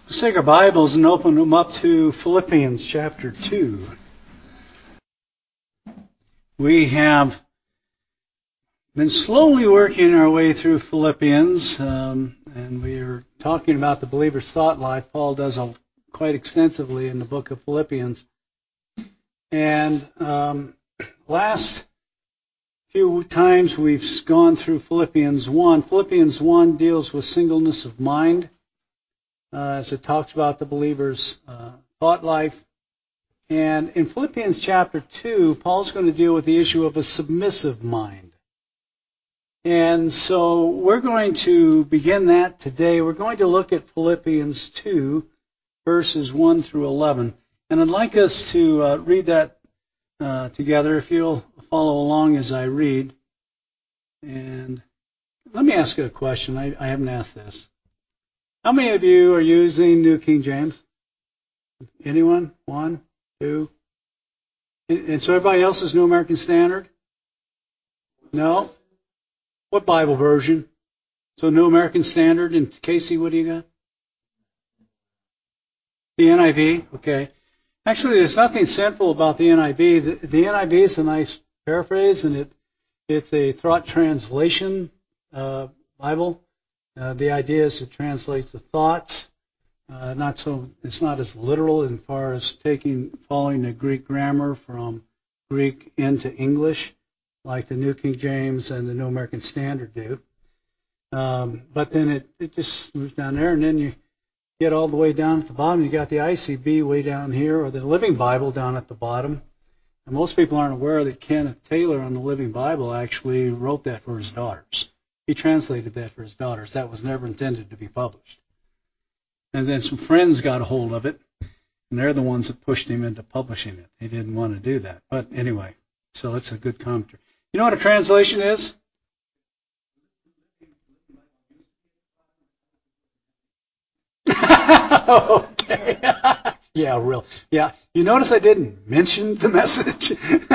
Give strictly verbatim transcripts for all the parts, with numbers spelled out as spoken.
Let's take our Bibles and open them up to Philippians chapter two. We have been slowly working our way through Philippians, um, and we are talking about the believer's thought life. Paul does a, quite extensively in the book of Philippians. And um, last few times we've gone through Philippians one. Philippians one deals with singleness of mind. Uh, as it talks about the believer's uh, thought life. And in Philippians chapter two, Paul's going to deal with the issue of a submissive mind. And so we're going to begin that today. We're going to look at Philippians two, verses one through eleven. And I'd like us to uh, read that uh, together, if you'll follow along as I read. And let me ask you a question. I, I haven't asked this. How many of you are using New King James? Anyone? One? Two? And so everybody else is New American Standard? No? What Bible version? So New American Standard. And Casey, what do you got? The N I V? Okay. Actually, there's nothing sinful about the N I V. The, the N I V is a nice paraphrase, and it it's a thought translation uh, Bible. Uh, the idea is to translate the thoughts. Uh, not so. It's not as literal as far as taking following the Greek grammar from Greek into English, like the New King James and the New American Standard do. Um, but then it, it just moves down there, and then you get all the way down at the bottom. You got the I C B way down here, or the Living Bible down at the bottom. And most people aren't aware that Kenneth Taylor on the Living Bible actually wrote that for his daughters. He translated that for his daughters. That was never intended to be published. And then some friends got a hold of it, and they're the ones that pushed him into publishing it. He didn't want to do that. But anyway, so it's a good commentary. You know what a translation is? Okay. Yeah, real. Yeah. You notice I didn't mention the message?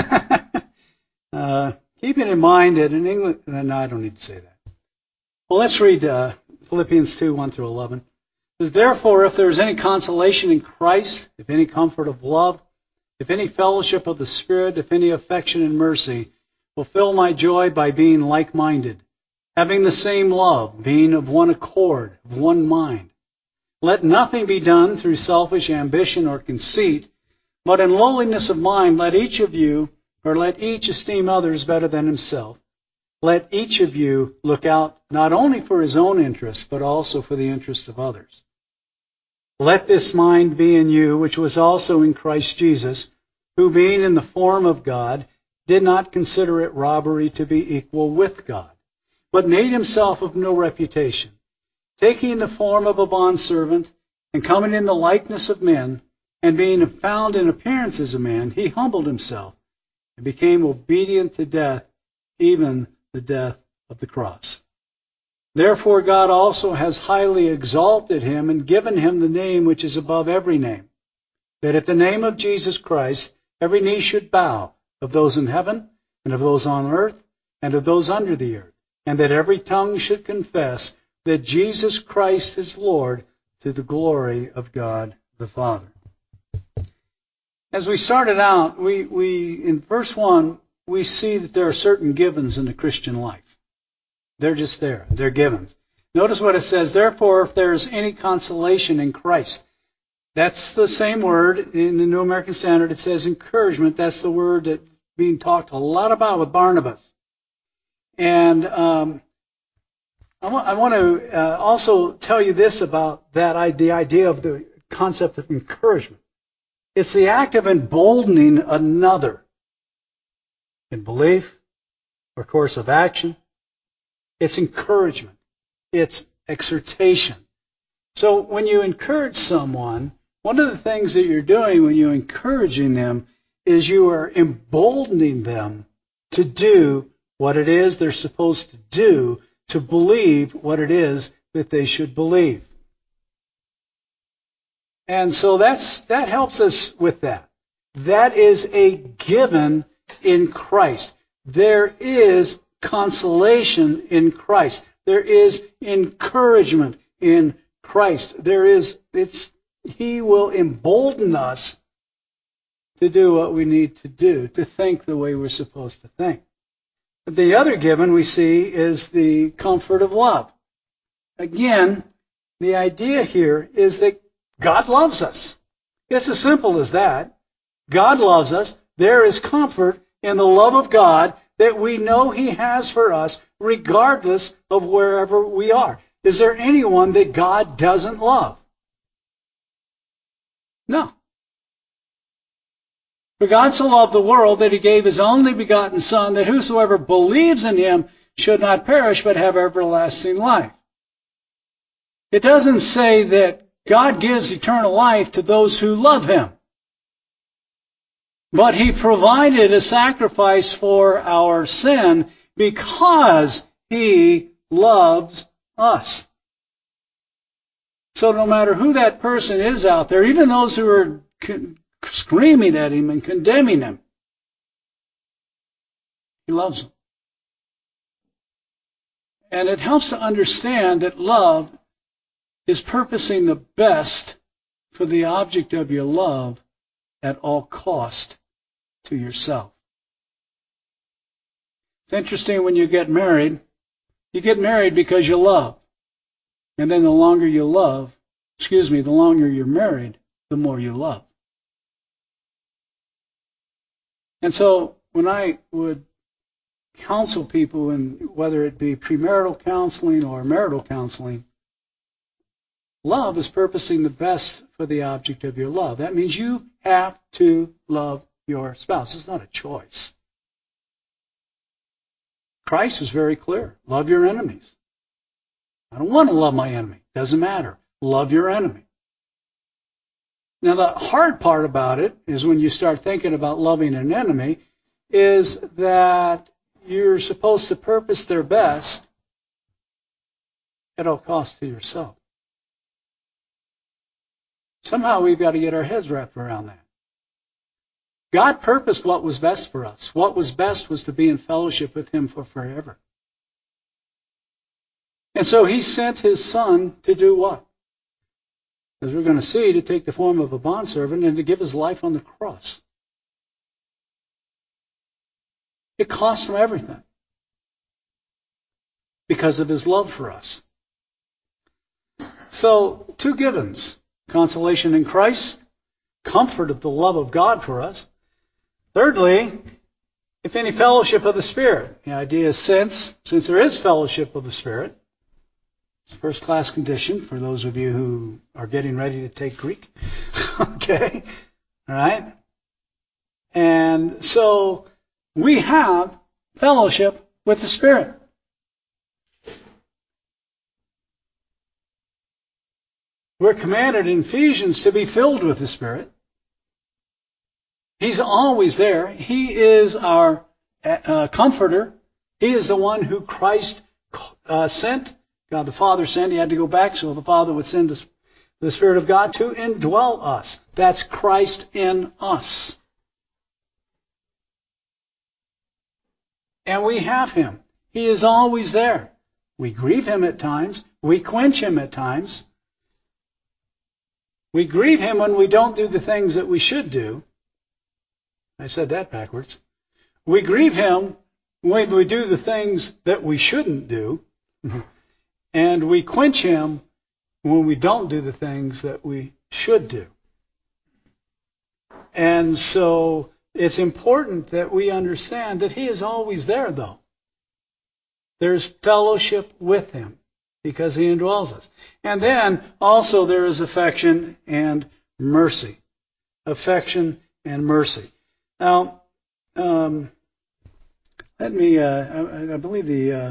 uh, keeping in mind that in English, no, I don't need to say that. Well, let's read uh, Philippians two, one through eleven. It says, therefore, if there is any consolation in Christ, if any comfort of love, if any fellowship of the Spirit, if any affection and mercy, fulfill my joy by being like-minded, having the same love, being of one accord, of one mind. Let nothing be done through selfish ambition or conceit, but in lowliness of mind let each of you, or let each esteem others better than himself. Let each of you look out not only for his own interest, but also for the interest of others. Let this mind be in you, which was also in Christ Jesus, who being in the form of God, did not consider it robbery to be equal with God, but made himself of no reputation, taking the form of a bondservant, and coming in the likeness of men, and being found in appearance as a man, he humbled himself, and became obedient to death, even the death of the cross. Therefore God also has highly exalted him and given him the name which is above every name, that at the name of Jesus Christ every knee should bow, of those in heaven, and of those on earth, and of those under the earth, and that every tongue should confess that Jesus Christ is Lord, to the glory of God the Father. As we started out, we, we in verse one, we see that there are certain givens in the Christian life. They're just there. They're givens. Notice what it says, therefore, if there is any consolation in Christ. That's the same word in the New American Standard. It says encouragement. That's the word that's being talked a lot about with Barnabas. And um, I, want, I want to uh, also tell you this about that the idea of the concept of encouragement. It's the act of emboldening another in belief or course of action. It's encouragement. It's exhortation. So when you encourage someone, one of the things that you're doing when you're encouraging them is you are emboldening them to do what it is they're supposed to do, to believe what it is that they should believe. And so that's that helps us with that. That is a given in Christ. There is consolation in Christ. There is encouragement in Christ, there is, it's, He will embolden us to do what we need to do, to think the way we're supposed to think. The other given we see is the comfort of love. Again, the idea here is that God loves us. It's as simple as that. God loves us. There is comfort in the love of God that we know He has for us regardless of wherever we are. Is there anyone that God doesn't love? No. For God so loved the world that He gave His only begotten Son, that whosoever believes in Him should not perish but have everlasting life. It doesn't say that God gives eternal life to those who love Him. But He provided a sacrifice for our sin because He loves us. So no matter who that person is out there, even those who are con- screaming at Him and condemning Him, He loves them. And it helps to understand that love is purposing the best for the object of your love at all cost to yourself. It's interesting when you get married, you get married because you love. And then the longer you love, excuse me, the longer you're married, the more you love. And so when I would counsel people, in whether it be premarital counseling or marital counseling, love is purposing the best for the object of your love. That means you have to love your spouse. It's not a choice. Christ was very clear. Love your enemies. I don't want to love my enemy. Doesn't matter. Love your enemy. Now, the hard part about it is when you start thinking about loving an enemy is that you're supposed to purpose their best at all costs to yourself. Somehow we've got to get our heads wrapped around that. God purposed what was best for us. What was best was to be in fellowship with Him for forever. And so He sent His Son to do what? As we're going to see, to take the form of a bondservant and to give His life on the cross. It cost Him everything because of His love for us. So, two givens. Consolation in Christ, comfort of the love of God for us. Thirdly, if any fellowship of the Spirit. The idea is since, since there is fellowship of the Spirit, it's a first-class condition for those of you who are getting ready to take Greek. Okay? All right? And so we have fellowship with the Spirit. We're commanded in Ephesians to be filled with the Spirit. He's always there. He is our uh, comforter. He is the one who Christ uh, sent. God the Father sent. He had to go back so the Father would send the, the Spirit of God to indwell us. That's Christ in us. And we have Him. He is always there. We grieve Him at times. We quench Him at times. We grieve Him when we don't do the things that we should do. I said that backwards. We grieve Him when we do the things that we shouldn't do. And we quench Him when we don't do the things that we should do. And so it's important that we understand that He is always there, though. There's fellowship with Him because He indwells us. And then also there is affection and mercy. Affection and mercy. Now, um, let me, uh, I, I believe the, uh,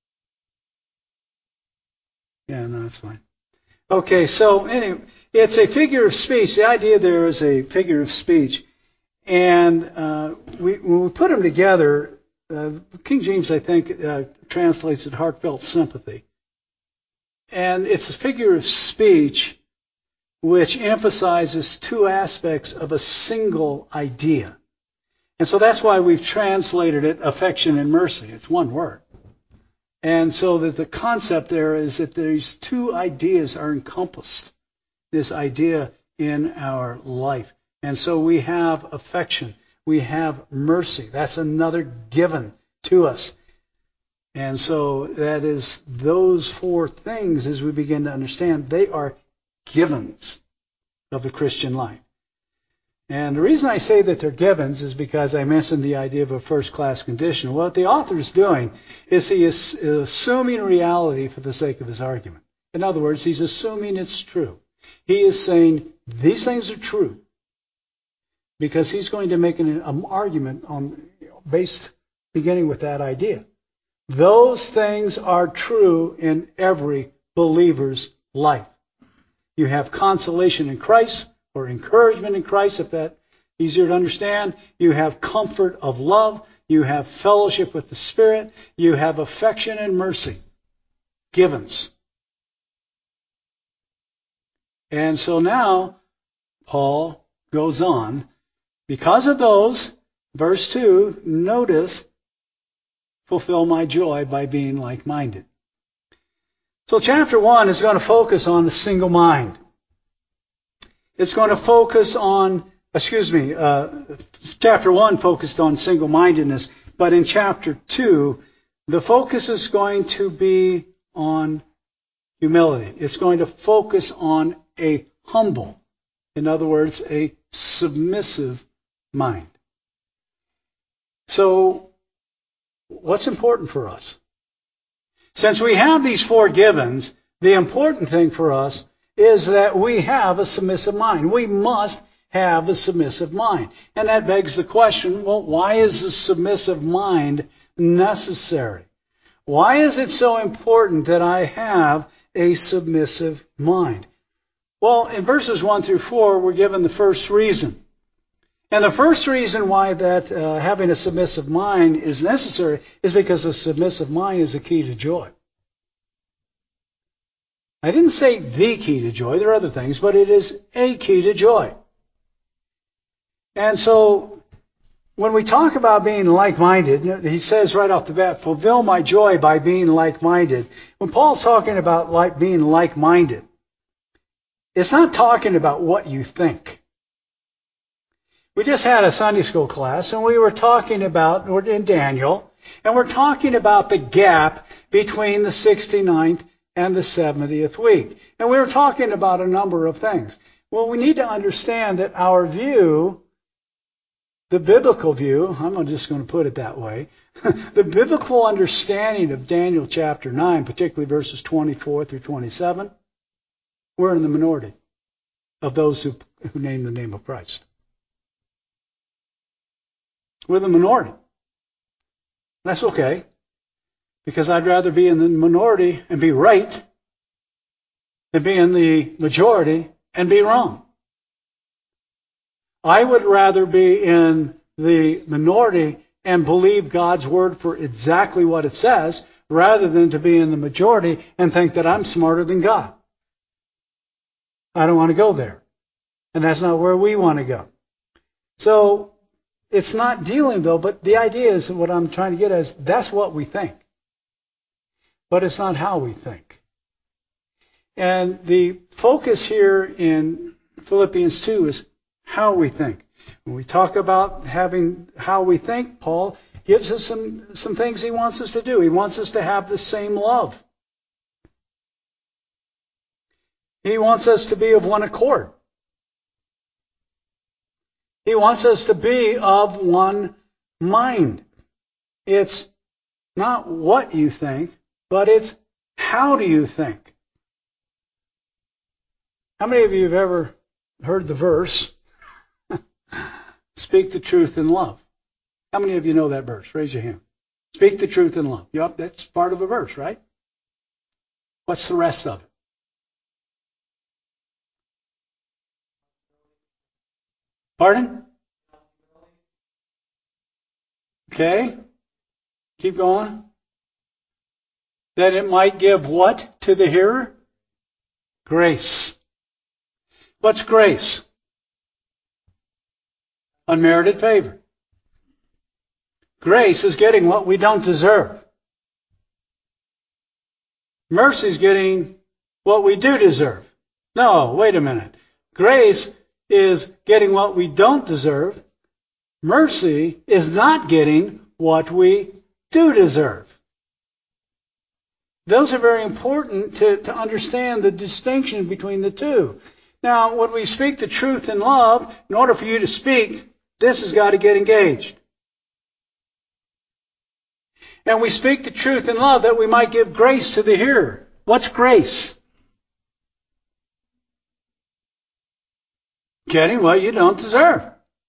yeah, no, that's fine. Okay, so anyway, it's a figure of speech. The idea there is a figure of speech. And uh, we, when we put them together, uh, King James, I think, uh, translates it heartfelt sympathy. And it's a figure of speech which emphasizes two aspects of a single idea. And so that's why we've translated it affection and mercy. It's one word. And so that the concept there is that these two ideas are encompassed, this idea in our life. And so we have affection. We have mercy. That's another given to us. And so that is those four things, as we begin to understand, they are givens of the Christian life. And the reason I say that they're givens is because I mentioned the idea of a first-class condition. What the author is doing is he is assuming reality for the sake of his argument. In other words, he's assuming it's true. He is saying these things are true because he's going to make an, an argument on based beginning with that idea. Those things are true in every believer's life. You have consolation in Christ, or encouragement in Christ, if that's easier to understand. You have comfort of love. You have fellowship with the Spirit. You have affection and mercy. Givens. And so now, Paul goes on. Because of those, verse two, notice, fulfill my joy by being like-minded. So chapter one is going to focus on a single mind. It's going to focus on, excuse me, uh, chapter one focused on single-mindedness, but in chapter two, the focus is going to be on humility. It's going to focus on a humble, in other words, a submissive mind. So, what's important for us? Since we have these four givens, the important thing for us is that we have a submissive mind. We must have a submissive mind. And that begs the question, well, why is a submissive mind necessary? Why is it so important that I have a submissive mind? Well, in verses one through four, we're given the first reason. And the first reason why that uh, having a submissive mind is necessary is because a submissive mind is a key to joy. I didn't say the key to joy. There are other things, but it is a key to joy. And so when we talk about being like-minded, he says right off the bat, fulfill my joy by being like-minded. When Paul's talking about like being like-minded, it's not talking about what you think. We just had a Sunday school class, and we were talking about, we're in Daniel, and we're talking about the gap between the sixty-ninth and the seventieth week. And we were talking about a number of things. Well, we need to understand that our view, the biblical view, I'm just going to put it that way, the biblical understanding of Daniel chapter nine, particularly verses twenty-four through twenty-seven, we're in the minority of those who, who name the name of Christ. We're the minority. That's okay, because I'd rather be in the minority and be right than be in the majority and be wrong. I would rather be in the minority and believe God's word for exactly what it says, rather than to be in the majority and think that I'm smarter than God. I don't want to go there. And that's not where we want to go. So, it's not dealing, though, but the idea is, what I'm trying to get at is, that's what we think. But it's not how we think. And the focus here in Philippians two is how we think. When we talk about having how we think, Paul gives us some, some things he wants us to do. He wants us to have the same love. He wants us to be of one accord. He wants us to be of one mind. It's not what you think, but it's how do you think. How many of you have ever heard the verse, speak the truth in love? How many of you know that verse? Raise your hand. Speak the truth in love. Yep, that's part of a verse, right? What's the rest of it? Pardon? Okay. Keep going. That it might give what to the hearer? Grace. What's grace? Unmerited favor. Grace is getting what we don't deserve. Mercy is getting what we do deserve. No, wait a minute. Grace is getting what we don't deserve. Mercy is not getting what we do deserve. Those are very important to, to understand the distinction between the two. Now, when we speak the truth in love, in order for you to speak, this has got to get engaged. And we speak the truth in love that we might give grace to the hearer. What's grace? Getting what you don't deserve.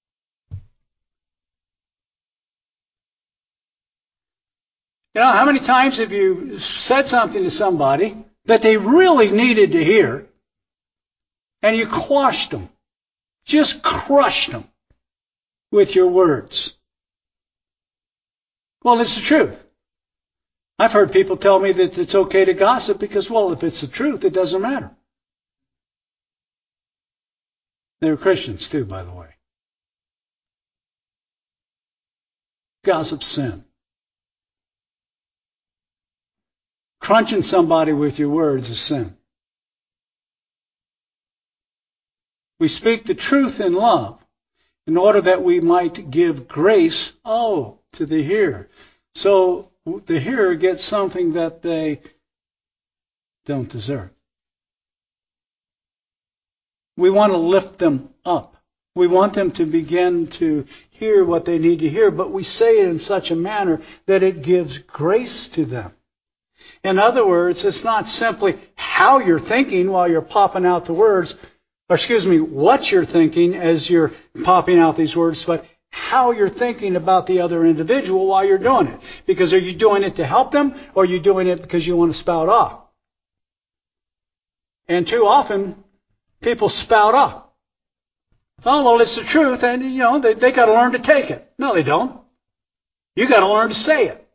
You know, how many times have you said something to somebody that they really needed to hear, and you quashed them, just crushed them with your words? Well, it's the truth. I've heard people tell me that it's okay to gossip because, well, if it's the truth, it doesn't matter. They were Christians too, by the way. Gossip's sin. Crunching somebody with your words is sin. We speak the truth in love in order that we might give grace, oh, to the hearer. So the hearer gets something that they don't deserve. We want to lift them up. We want them to begin to hear what they need to hear, but we say it in such a manner that it gives grace to them. In other words, it's not simply how you're thinking while you're popping out the words, or excuse me, what you're thinking as you're popping out these words, but how you're thinking about the other individual while you're doing it. Because are you doing it to help them, or are you doing it because you want to spout off? And too often, people spout off. Oh, well, it's the truth, and, you know, they, they got to learn to take it. No, they don't. You got to learn to say it.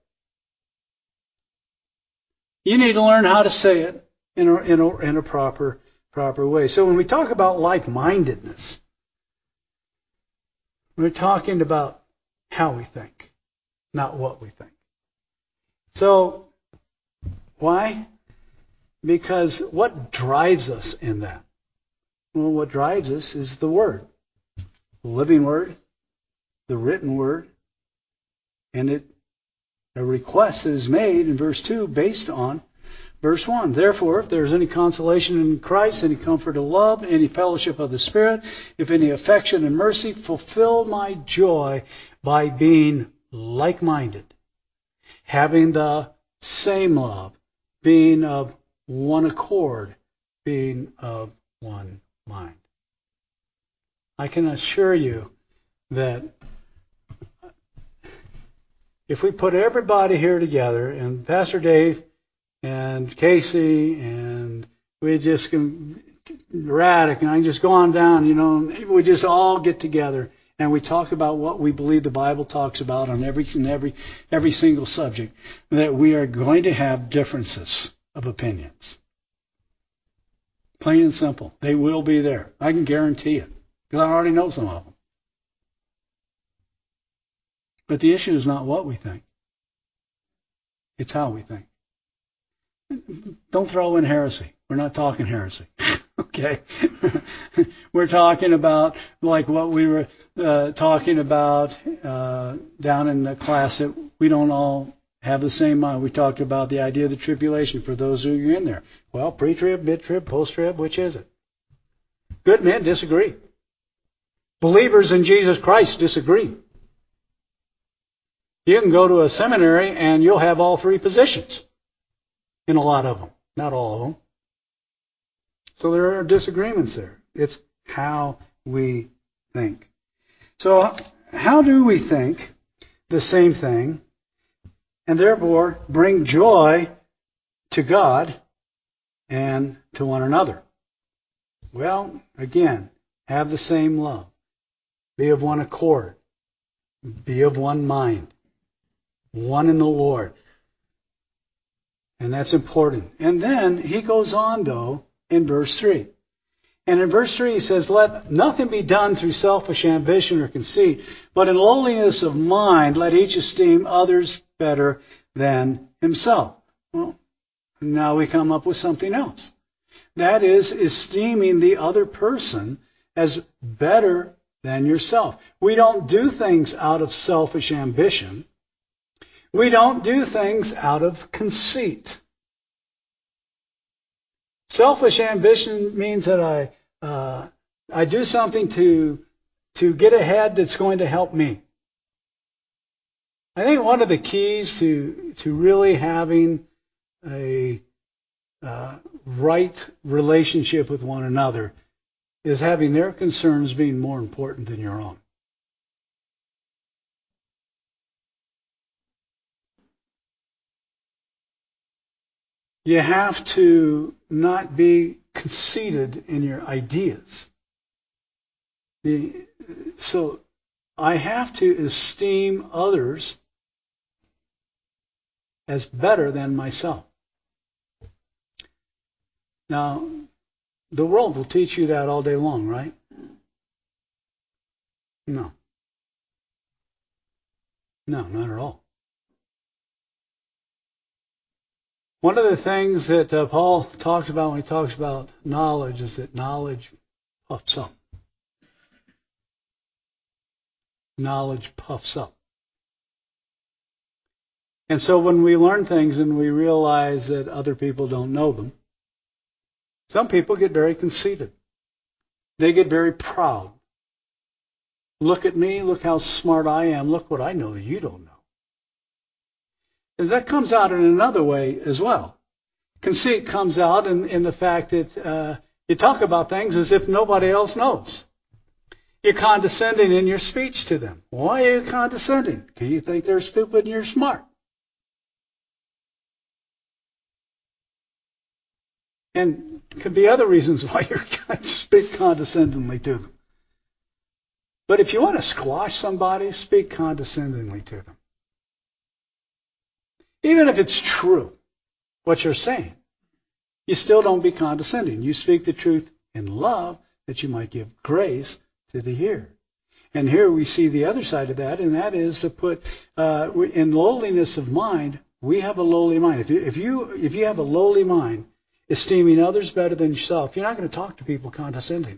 You need to learn how to say it in a, in a, in a proper, proper way. So when we talk about like-mindedness, we're talking about how we think, not what we think. So, why? Because what drives us in that? Well, what drives us is the Word. The living Word, the written Word, and it a request that is made in verse two based on verse one. Therefore, if there is any consolation in Christ, any comfort of love, any fellowship of the Spirit, if any affection and mercy, fulfill my joy by being like-minded, having the same love, being of one accord, being of one mind. I can assure you that if we put everybody here together, and Pastor Dave and Casey and we just can, Radic, and I can just go on down, you know, we just all get together and we talk about what we believe the Bible talks about on every every every single subject, that we are going to have differences of opinions. Plain and simple. They will be there. I can guarantee it, because I already know some of them. But the issue is not what we think. It's how we think. Don't throw in heresy. We're not talking heresy. Okay? We're talking about like what we were uh, talking about uh, down in the class, that we don't all have the same mind. We talked about the idea of the tribulation for those who are in there. Well, pre-trib, mid-trib, post-trib, which is it? Good men disagree. Believers in Jesus Christ disagree. You can go to a seminary and you'll have all three positions in a lot of them. Not all of them. So there are disagreements there. It's how we think. So how do we think the same thing and therefore bring joy to God and to one another? Well, again, have the same love. Be of one accord. Be of one mind. One in the Lord. And that's important. And then he goes on, though, in verse three. And in verse three he says, let nothing be done through selfish ambition or conceit, but in lowliness of mind let each esteem others better than himself. Well, Now we come up with something else. That is esteeming the other person as better than yourself. We don't do things out of selfish ambition. We don't do things out of conceit. Selfish ambition means that I uh, I do something to to get ahead that's going to help me. I think one of the keys to to really having a uh, right relationship with one another is having their concerns being more important than your own. You have to not be conceited in your ideas. The, so I have to esteem others as better than myself. Now, the world will teach you that all day long, right? No. No, not at all. One of the things that uh, Paul talks about when he talks about knowledge is that knowledge puffs up. Knowledge puffs up. And so when we learn things and we realize that other people don't know them, some people get very conceited. They get very proud. Look at me, look how smart I am, look what I know that you don't know. And that comes out in another way as well. Conceit comes out in, in the fact that uh, you talk about things as if nobody else knows. You're condescending in your speech to them. Why are you condescending? Because you think they're stupid and you're smart. And there could be other reasons why you're speak condescendingly to them. But if you want to squash somebody, speak condescendingly to them. Even if it's true, what you're saying, you still don't be condescending. You speak the truth in love that you might give grace to the hearer. And here we see the other side of that, and that is to put, uh, in lowliness of mind, we have a lowly mind. If you, if you, if you have a lowly mind, esteeming others better than yourself, you're not going to talk to people condescendingly.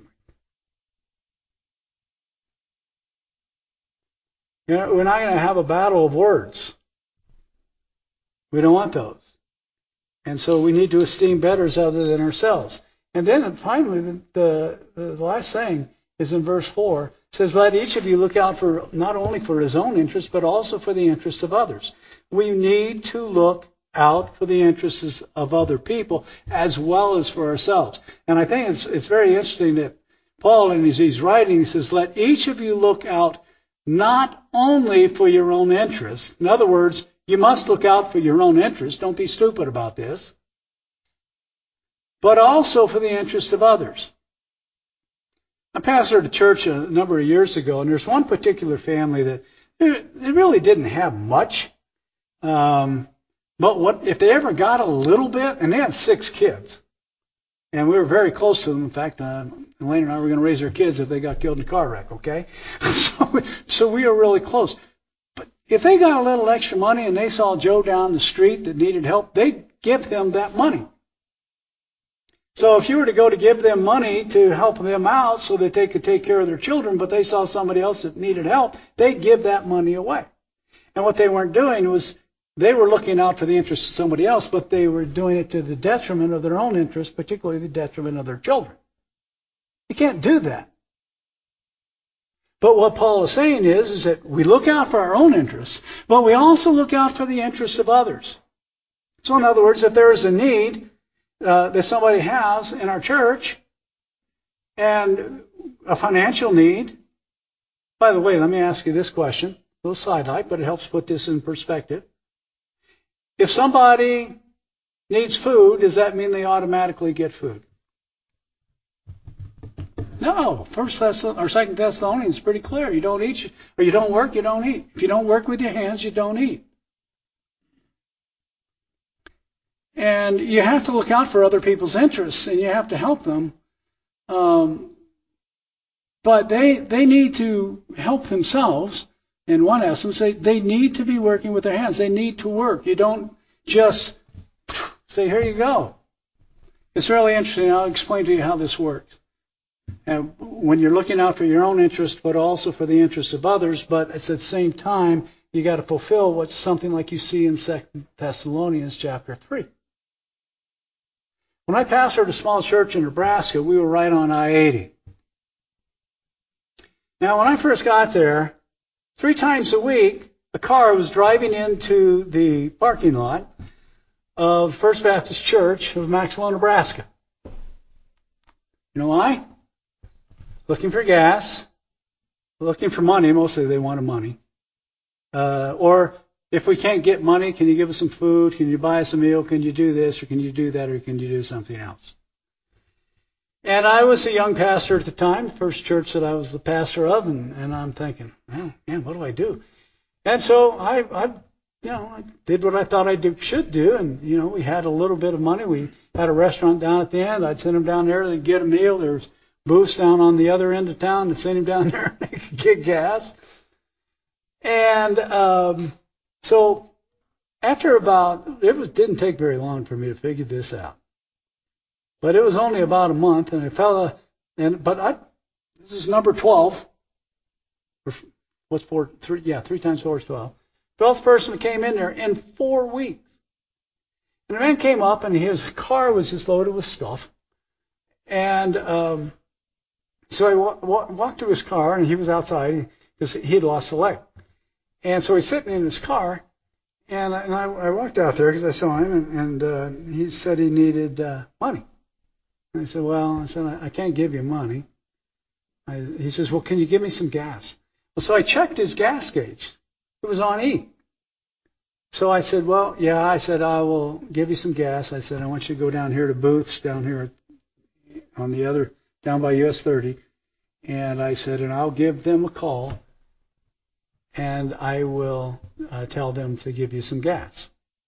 You know, we're not going to have a battle of words. We don't want those. And so we need to esteem betters other than ourselves. And then finally, the, the, the last thing is in verse four. It says, let each of you look out for not only for his own interest, but also for the interest of others. We need to look out for the interests of other people as well as for ourselves. And I think it's, it's very interesting that Paul, as he's writing, he says, let each of you look out not only for your own interest. In other words, you must look out for your own interest. Don't be stupid about this. But also for the interest of others. I pastored a church a number of years ago, and there's one particular family that they really didn't have much. Um, but what if they ever got a little bit, and they had six kids. And we were very close to them. In fact, uh, Elaine and I were going to raise their kids if they got killed in a car wreck, okay? so, we, so we were really close. But if they got a little extra money and they saw Joe down the street that needed help, they'd give him that money. So if you were to go to give them money to help them out so that they could take care of their children, but they saw somebody else that needed help, they'd give that money away. And what they weren't doing was they were looking out for the interests of somebody else, but they were doing it to the detriment of their own interests, particularly the detriment of their children. You can't do that. But what Paul is saying is, is that we look out for our own interests, but we also look out for the interests of others. So in other words, if there is a need uh, that somebody has in our church, and a financial need, by the way, let me ask you this question, a little sidelight, but it helps put this in perspective. If somebody needs food, does that mean they automatically get food? No. First Thessalonians or Second Thessalonians is pretty clear. You don't eat, or you don't work, you don't eat. If you don't work with your hands, you don't eat. And you have to look out for other people's interests, and you have to help them. Um, but they they need to help themselves. In one essence, they, they need to be working with their hands. They need to work. You don't just say, here you go. It's really interesting. I'll explain to you how this works. And when you're looking out for your own interest, but also for the interests of others, but it's at the same time, you got to fulfill what's something like you see in Second Thessalonians chapter three. When I pastored a small church in Nebraska, we were right on I eighty. Now, when I first got there, three times a week, a car was driving into the parking lot of First Baptist Church of Maxwell, Nebraska. You know why? Looking for gas, looking for money. Mostly they wanted money. Uh, or if we can't get money, can you give us some food? Can you buy us a meal? Can you do this? Or can you do that? Or can you do something else? And I was a young pastor at the time, first church that I was the pastor of, and, and I'm thinking, oh, man, what do I do? And so I, I, you know, I did what I thought I do, should do, and you know, we had a little bit of money. We had a restaurant down at the end. I'd send them down there to get a meal. There's booths down on the other end of town and send him down there and they could get gas. And um, so after about, it was, didn't take very long for me to figure this out. But it was only about a month, and a fella, and but I, this is number twelve. What's four? Three? Yeah, three times four is twelve. Twelfth person that came in there in four weeks. And the man came up, and his car was just loaded with stuff. And um, so I wa- wa- walked to his car, and he was outside because he had lost a leg. And so he's sitting in his car, and I, and I, I walked out there because I saw him, and, and uh, he said he needed uh, money. And I said, well, I said, I, I can't give you money. I, he says, well, can you give me some gas? Well, so I checked his gas gauge. It was on E. So I said, well, yeah, I said, I will give you some gas. I said, I want you to go down here to Booth's, down here on the other, down by U S thirty. And I said, and I'll give them a call, and I will uh, tell them to give you some gas.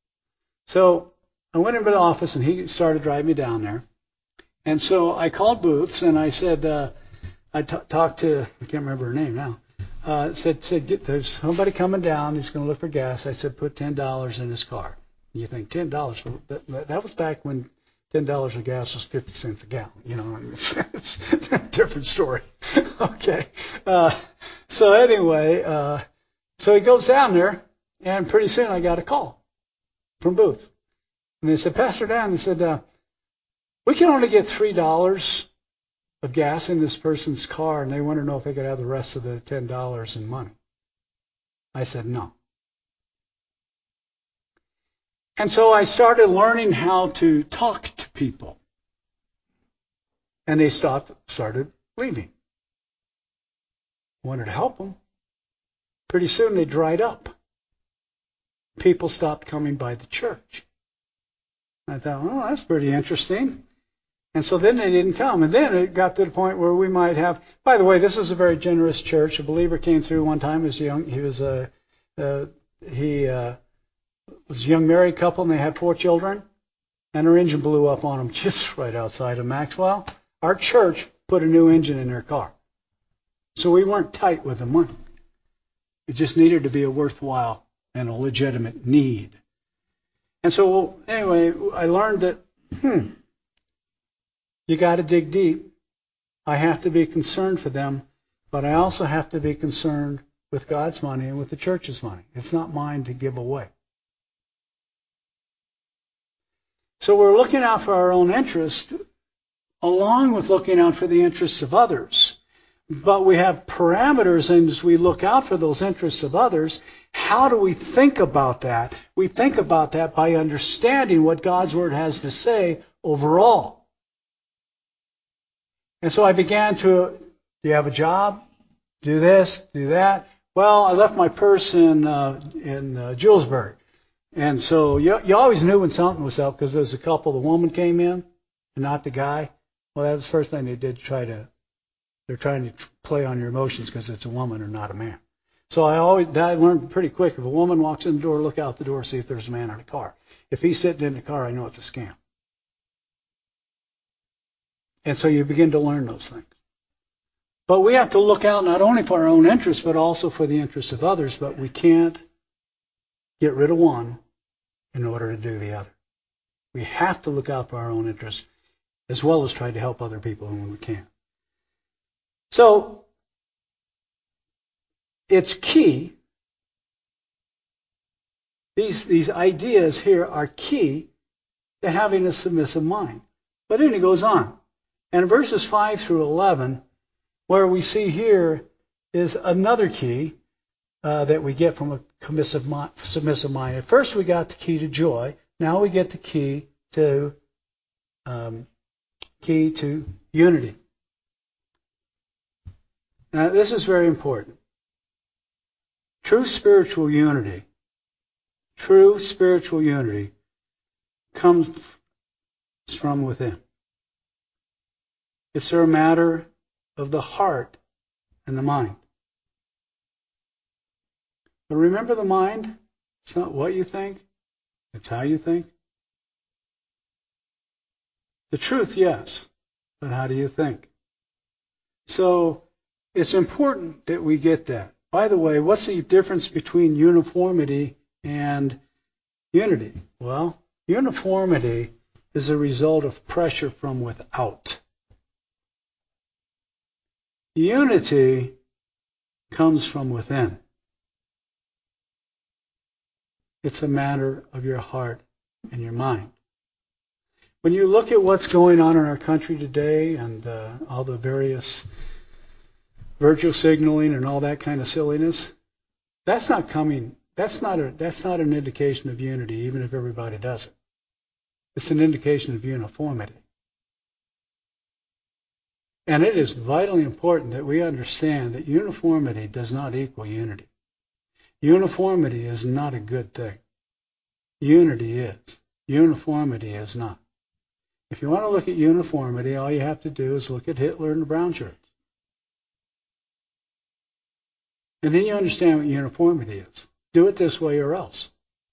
So I went into the office, and he started driving me down there. And so I called Booth's, and I said, uh, I t- talked to, I can't remember her name now, uh, said, said get, there's somebody coming down, he's going to look for gas. I said, put ten dollars in his car. And you think, ten dollars, for, that, that was back when ten dollars of gas was fifty cents a gallon. You know, it's, it's a different story. Okay. Uh, so anyway, uh, so he goes down there, and pretty soon I got a call from Booth. And they said, Pastor Dan, he said, uh, we can only get three dollars of gas in this person's car, and they want to know if they could have the rest of the ten dollars in money. I said, no. And so I started learning how to talk to people. And they stopped, started leaving. I wanted to help them. Pretty soon they dried up. People stopped coming by the church. I thought, oh, that's pretty interesting. And so then they didn't come. And then it got to the point where we might have, by the way, this is a very generous church. A believer came through one time. He was young. He was a, uh, he uh, was a young married couple, and they had four children. And their engine blew up on them just right outside of Maxwell. Our church put a new engine in their car. So we weren't tight with the money. It just needed to be a worthwhile and a legitimate need. And so anyway, I learned that, hmm, you got to dig deep. I have to be concerned for them, but I also have to be concerned with God's money and with the church's money. It's not mine to give away. So we're looking out for our own interest, along with looking out for the interests of others. But we have parameters, and as we look out for those interests of others, how do we think about that? We think about that by understanding what God's Word has to say overall. And so I began to, do you have a job? Do this, do that. Well, I left my purse in uh, in uh, Julesburg. And so you, you always knew when something was up because there was a couple, the woman came in and not the guy. Well, that was the first thing they did, try to, they're trying to play on your emotions because it's a woman or not a man. So I always, that I learned pretty quick. If a woman walks in the door, look out the door, see if there's a man in the car. If he's sitting in the car, I know it's a scam. And so you begin to learn those things. But we have to look out not only for our own interests, but also for the interests of others. But we can't get rid of one in order to do the other. We have to look out for our own interests as well as try to help other people when we can. So, it's key. These, these ideas here are key to having a submissive mind. But then he goes on. And in verses five through eleven, where we see here is another key uh, that we get from a submissive mind, submissive mind. At first we got the key to joy. Now we get the key to um, key to unity. Now this is very important. True spiritual unity, true spiritual unity comes from within. It's a matter of the heart and the mind. But remember, the mind, it's not what you think, it's how you think. The truth, yes, but how do you think? So it's important that we get that. By the way, what's the difference between uniformity and unity? Well, uniformity is a result of pressure from without. Unity comes from within. It's a matter of your heart and your mind. When you look at what's going on in our country today and uh, all the various virtue signaling and all that kind of silliness, that's not coming. That's not a, that's not an indication of unity, even if everybody does it. It's an indication of uniformity. And it is vitally important that we understand that uniformity does not equal unity. Uniformity is not a good thing. Unity is. Uniformity is not. If you want to look at uniformity, all you have to do is look at Hitler and the brown shirts. And then you understand what uniformity is. Do it this way or else.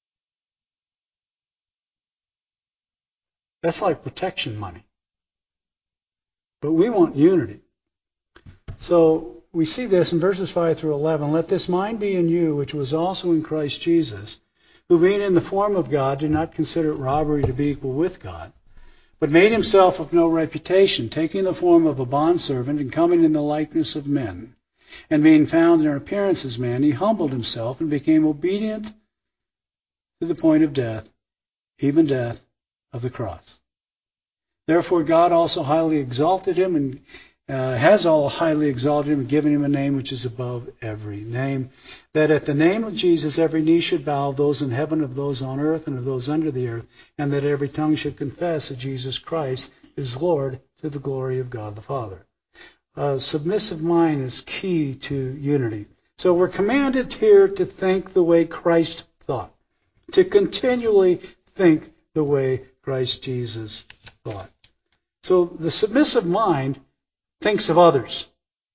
That's like protection money. But we want unity. So we see this in verses five through eleven. Let this mind be in you, which was also in Christ Jesus, who being in the form of God did not consider it robbery to be equal with God, but made himself of no reputation, taking the form of a bondservant and coming in the likeness of men. And being found in appearance as man, he humbled himself and became obedient to the point of death, even death of the cross. Therefore God also highly exalted him and uh, has all highly exalted him and given him a name which is above every name, that at the name of Jesus every knee should bow, of those in heaven, of those on earth, and of those under the earth, and that every tongue should confess that Jesus Christ is Lord, to the glory of God the Father. A submissive mind is key to unity. So we're commanded here to think the way Christ thought, to continually think the way Christ Jesus thought. So the submissive mind thinks of others.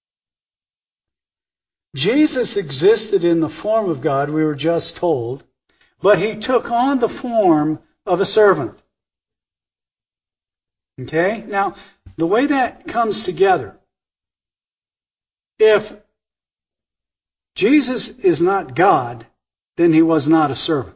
Jesus existed in the form of God, we were just told, but he took on the form of a servant. Okay? Now, the way that comes together, if Jesus is not God, then he was not a servant.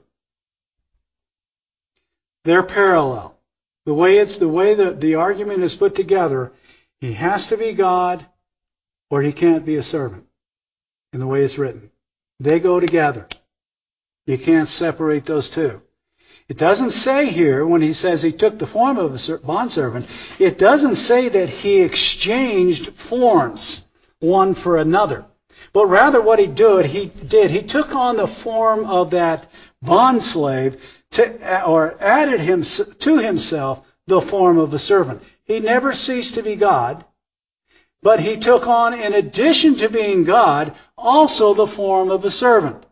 They're parallel. The way it's the way that the argument is put together, he has to be God or he can't be a servant. In the way it's written. They go together. You can't separate those two. It doesn't say here, when he says he took the form of a bondservant, it doesn't say that he exchanged forms one for another. But rather what he did, he did, he took on the form of that bondslave to, or added him, to himself the form of a servant. He never ceased to be God, but he took on, in addition to being God, also the form of a servant.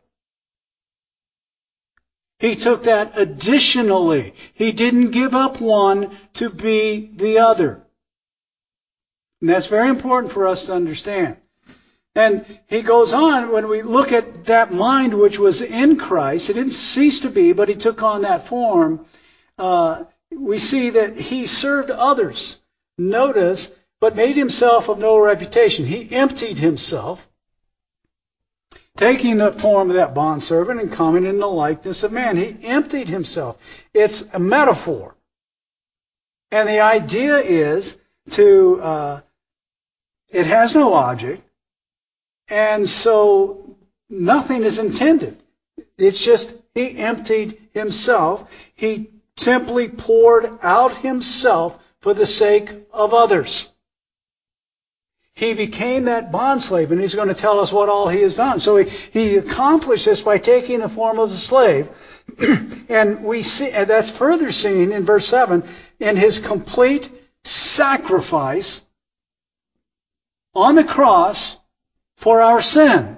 He took that additionally. He didn't give up one to be the other. And that's very important for us to understand. And he goes on, when we look at that mind which was in Christ, it didn't cease to be, but he took on that form. Uh, we see that he served others. Notice, but made himself of no reputation. He emptied himself, taking the form of that bondservant and coming in the likeness of man. He emptied himself. It's a metaphor. And the idea is to, uh, it has no object, and so nothing is intended. It's just he emptied himself. He simply poured out himself for the sake of others. He became that bondslave, and he's going to tell us what all he has done. So he, he accomplished this by taking the form of a slave. And we see, and that's further seen in verse seven, in his complete sacrifice on the cross for our sin.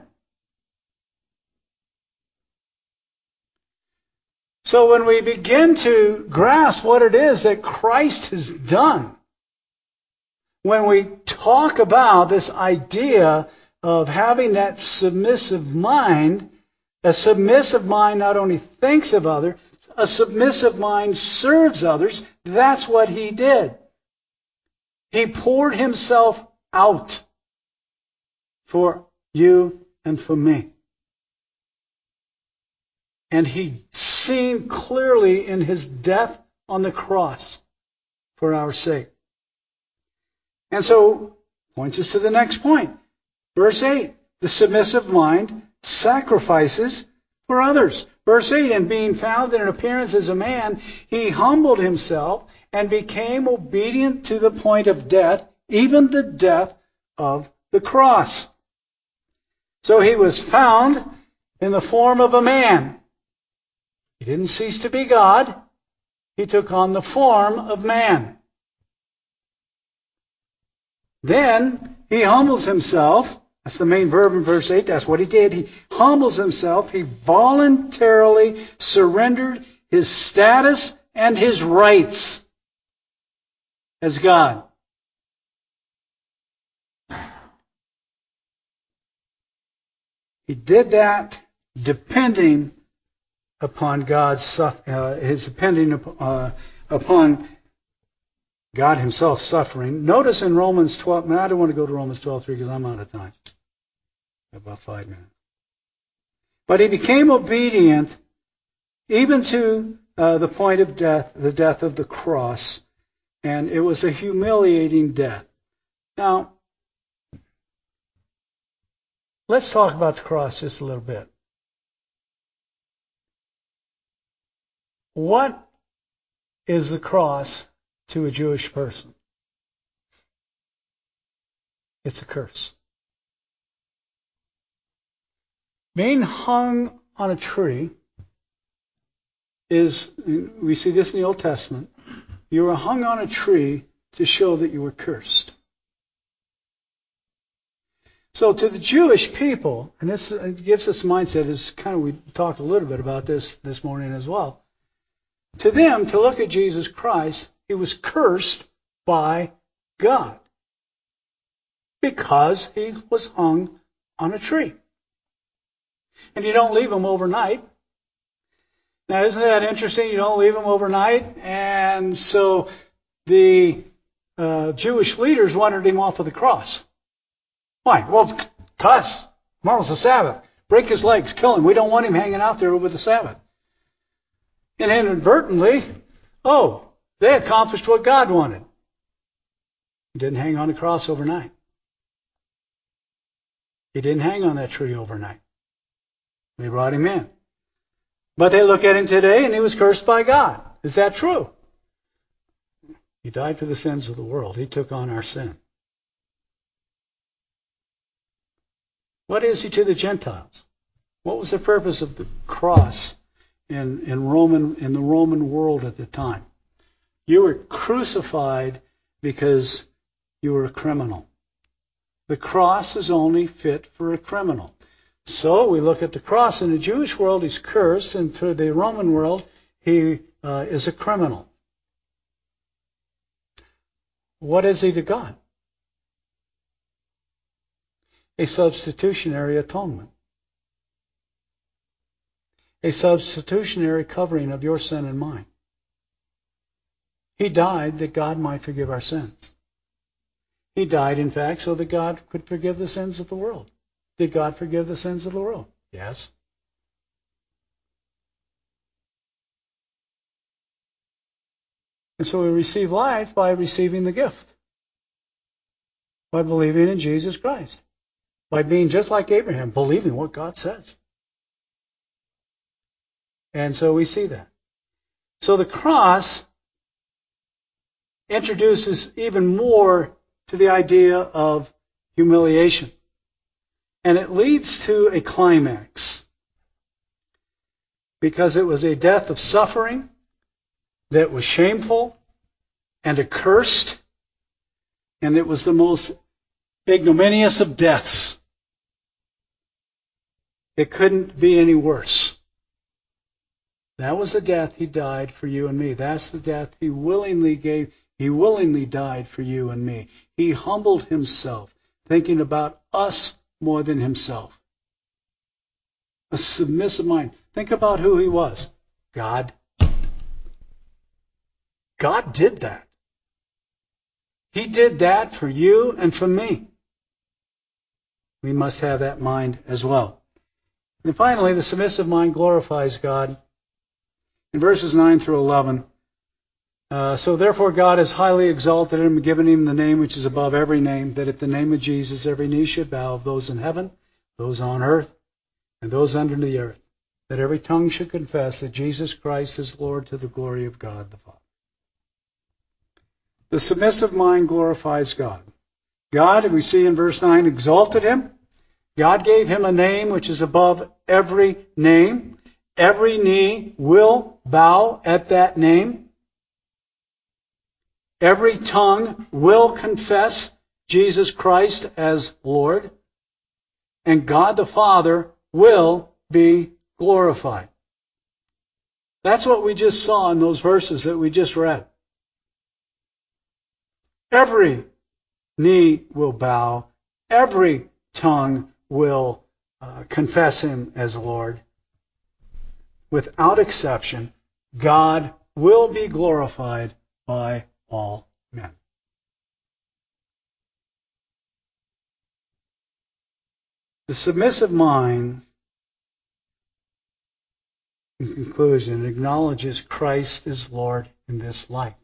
So when we begin to grasp what it is that Christ has done, when we talk about this idea of having that submissive mind, a submissive mind not only thinks of others, a submissive mind serves others. That's what he did. He poured himself out for you and for me. And he seen clearly in his death on the cross for our sake. And so, points us to the next point. Verse eight, the submissive mind sacrifices for others. Verse eight, and being found in an appearance as a man, he humbled himself and became obedient to the point of death, even the death of the cross. So he was found in the form of a man. He didn't cease to be God. He took on the form of man. Then he humbles himself. That's the main verb in verse eight. That's what he did. He humbles himself. He voluntarily surrendered his status and his rights as God. He did that depending upon God's, uh, his depending uh, upon God himself suffering. Notice in Romans twelve, I don't want to go to Romans twelve three because I'm out of time. About five minutes. But he became obedient even to uh, the point of death, the death of the cross. And it was a humiliating death. Now, let's talk about the cross just a little bit. What is the cross to a Jewish person? It's a curse. Being hung on a tree is, we see this in the Old Testament, you were hung on a tree to show that you were cursed. So to the Jewish people, and this gives us mindset, is kind of, we talked a little bit about this this morning as well. To them, to look at Jesus Christ, he was cursed by God because he was hung on a tree. And you don't leave him overnight. Now, isn't that interesting? You don't leave him overnight. And so the uh, Jewish leaders wanted him off of the cross. Why? Well, because tomorrow's the Sabbath. Break his legs, kill him. We don't want him hanging out there over the Sabbath. And inadvertently, oh, they accomplished what God wanted. He didn't hang on the cross overnight. He didn't hang on that tree overnight. They brought him in. But they look at him today and he was cursed by God. Is that true? He died for the sins of the world. He took on our sin. What is he to the Gentiles? What was the purpose of the cross in, in Roman in the Roman world at the time? You were crucified because you were a criminal. The cross is only fit for a criminal. So we look at the cross. In the Jewish world, he's cursed, and to the Roman world, he uh, is a criminal. What is he to God? A substitutionary atonement. A substitutionary covering of your sin and mine. He died that God might forgive our sins. He died, in fact, so that God could forgive the sins of the world. Did God forgive the sins of the world? Yes. And so we receive life by receiving the gift, by believing in Jesus Christ, by being just like Abraham, believing what God says. And so we see that. So the cross introduces even more to the idea of humiliation. And it leads to a climax. Because it was a death of suffering that was shameful and accursed. And it was the most ignominious of deaths. It couldn't be any worse. That was the death He died for you and me. That's the death He willingly gave. He willingly died for you and me. He humbled Himself, thinking about us more than Himself. A submissive mind. Think about who He was. God. God did that. He did that for you and for me. We must have that mind as well. And finally, the submissive mind glorifies God. In verses nine through eleven, uh, so therefore God has highly exalted Him and given Him the name which is above every name, that at the name of Jesus every knee should bow, of those in heaven, those on earth, and those under the earth, that every tongue should confess that Jesus Christ is Lord, to the glory of God the Father. The submissive mind glorifies God. God, we see in verse nine, exalted Him. God gave Him a name which is above every name. Every knee will bow at that name. Every tongue will confess Jesus Christ as Lord. And God the Father will be glorified. That's what we just saw in those verses that we just read. Every knee will bow. Every tongue will uh, confess Him as Lord. Without exception, God will be glorified by all men. The submissive mind, in conclusion, acknowledges Christ as Lord in this life.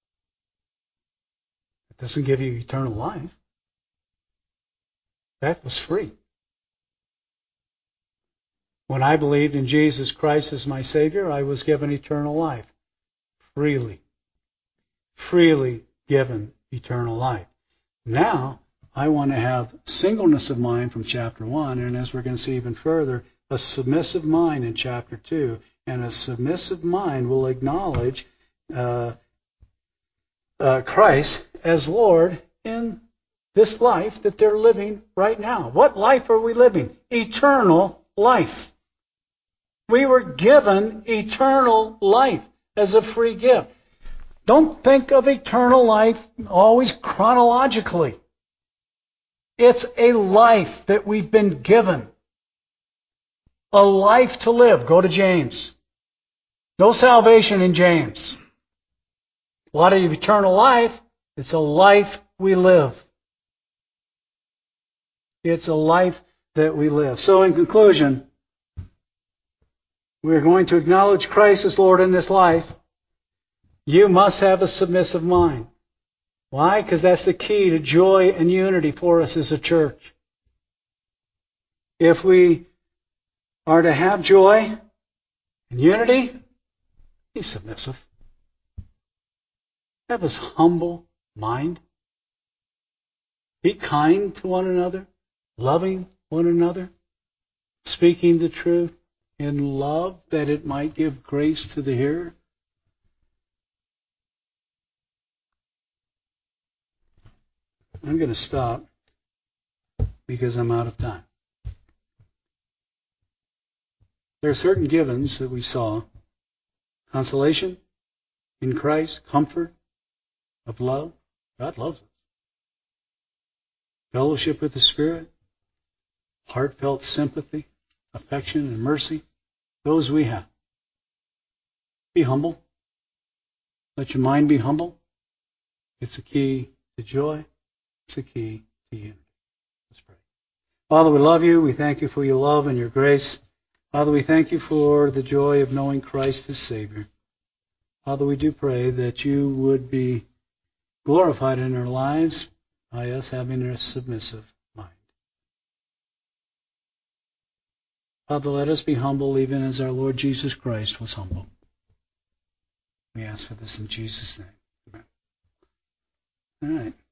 It doesn't give you eternal life. That was free. When I believed in Jesus Christ as my Savior, I was given eternal life. Freely. Freely given eternal life. Now, I want to have singleness of mind from chapter one, and as we're going to see even further, a submissive mind in chapter two. And a submissive mind will acknowledge uh, uh, Christ as Lord in this life that they're living right now. What life are we living? Eternal life. We were given eternal life as a free gift. Don't think of eternal life always chronologically. It's a life that we've been given. A life to live. Go to James. No salvation in James. A lot of eternal life. It's a life we live. It's a life that we live. So in conclusion, we're going to acknowledge Christ as Lord in this life. You must have a submissive mind. Why? Because that's the key to joy and unity for us as a church. If we are to have joy and unity, be submissive. Have a humble mind. Be kind to one another, loving one another, speaking the truth in love that it might give grace to the hearer. I'm going to stop because I'm out of time. There are certain givens that we saw. Consolation in Christ, comfort of love. God loves us. Fellowship with the Spirit, heartfelt sympathy, affection, and mercy. Those we have. Be humble. Let your mind be humble. It's a key to joy. It's a key to unity. Let's pray. Father, we love you. We thank you for your love and your grace. Father, we thank you for the joy of knowing Christ as Savior. Father, we do pray that you would be glorified in our lives by us having a submissive mind. Father, let us be humble even as our Lord Jesus Christ was humble. We ask for this in Jesus' name. Amen. All right.